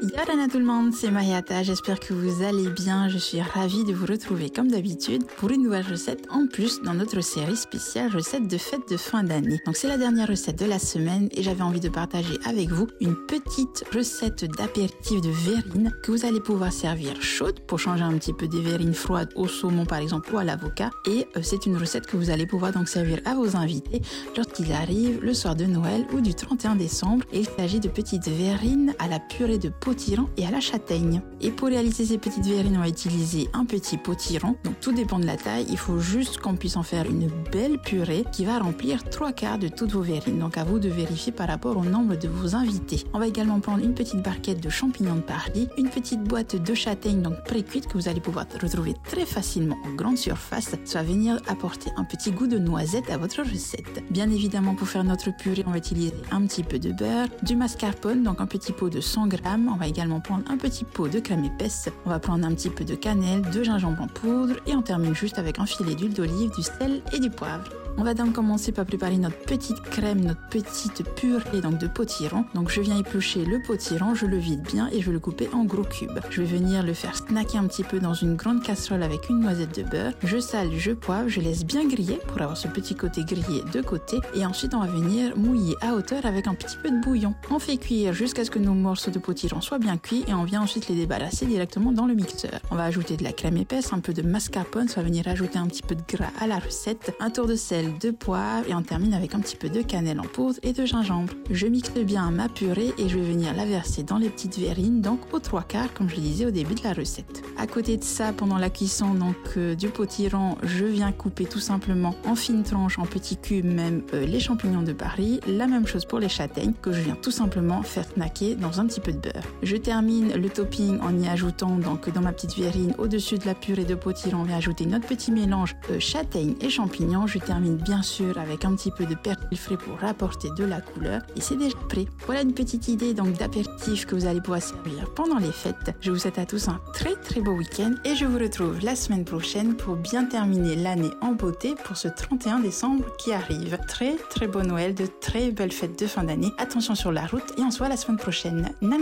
Yalana tout le monde, c'est Mariata, j'espère que vous allez bien, je suis ravie de vous retrouver comme d'habitude pour une nouvelle recette en plus dans notre série spéciale recettes de fête de fin d'année. Donc c'est la dernière recette de la semaine et j'avais envie de partager avec vous une petite recette d'apéritif de verrine que vous allez pouvoir servir chaude pour changer un petit peu des verrines froides au saumon par exemple ou à l'avocat, et c'est une recette que vous allez pouvoir donc servir à vos invités lorsqu'ils arrivent le soir de Noël ou du 31 décembre, et il s'agit de petites verrines à la purée de potiron et à la châtaigne. Et pour réaliser ces petites verrines, on va utiliser un petit potiron, donc tout dépend de la taille, il faut juste qu'on puisse en faire une belle purée qui va remplir 3/4 de toutes vos verrines, donc à vous de vérifier par rapport au nombre de vos invités. On va également prendre une petite barquette de champignons de Paris, une petite boîte de châtaignes donc pré-cuites que vous allez pouvoir retrouver très facilement en grande surface, ça va venir apporter un petit goût de noisette à votre recette. Bien évidemment, pour faire notre purée, on va utiliser un petit peu de beurre, du mascarpone, donc un petit pot de 100 grammes, on va également prendre un petit pot de crème épaisse, on va prendre un petit peu de cannelle, de gingembre en poudre et on termine juste avec un filet d'huile d'olive, du sel et du poivre. On va donc commencer par préparer notre petite crème, notre petite purée donc de potiron. Donc je viens éplucher le potiron, je le vide bien et je vais le couper en gros cubes. Je vais venir le faire snacker un petit peu dans une grande casserole avec une noisette de beurre. Je sale, je poivre, je laisse bien griller pour avoir ce petit côté grillé de côté. Et ensuite on va venir mouiller à hauteur avec un petit peu de bouillon. On fait cuire jusqu'à ce que nos morceaux de potiron soient bien cuits et on vient ensuite les débarrasser directement dans le mixeur. On va ajouter de la crème épaisse, un peu de mascarpone, ça va venir ajouter un petit peu de gras à la recette, un tour de sel, de poivre, et on termine avec un petit peu de cannelle en poudre et de gingembre. Je mixe bien ma purée et je vais venir la verser dans les petites verrines, donc aux 3/4 comme je le disais au début de la recette. À côté de ça, pendant la cuisson du potiron, je viens couper tout simplement en fines tranches, en petits cubes même, les champignons de Paris. La même chose pour les châtaignes que je viens tout simplement faire snacker dans un petit peu de beurre. Je termine le topping en y ajoutant donc dans ma petite verrine au-dessus de la purée de potiron, on vient ajouter notre petit mélange châtaigne et champignons. Je termine bien sûr avec un petit peu de persil frais pour apporter de la couleur et c'est déjà prêt. Voilà une petite idée donc d'apéritif que vous allez pouvoir servir pendant les fêtes. Je vous souhaite à tous un très beau week-end et je vous retrouve la semaine prochaine pour bien terminer l'année en beauté pour ce 31 décembre qui arrive. Très beau Noël, de très belles fêtes de fin d'année. Attention sur la route et on se voit la semaine prochaine.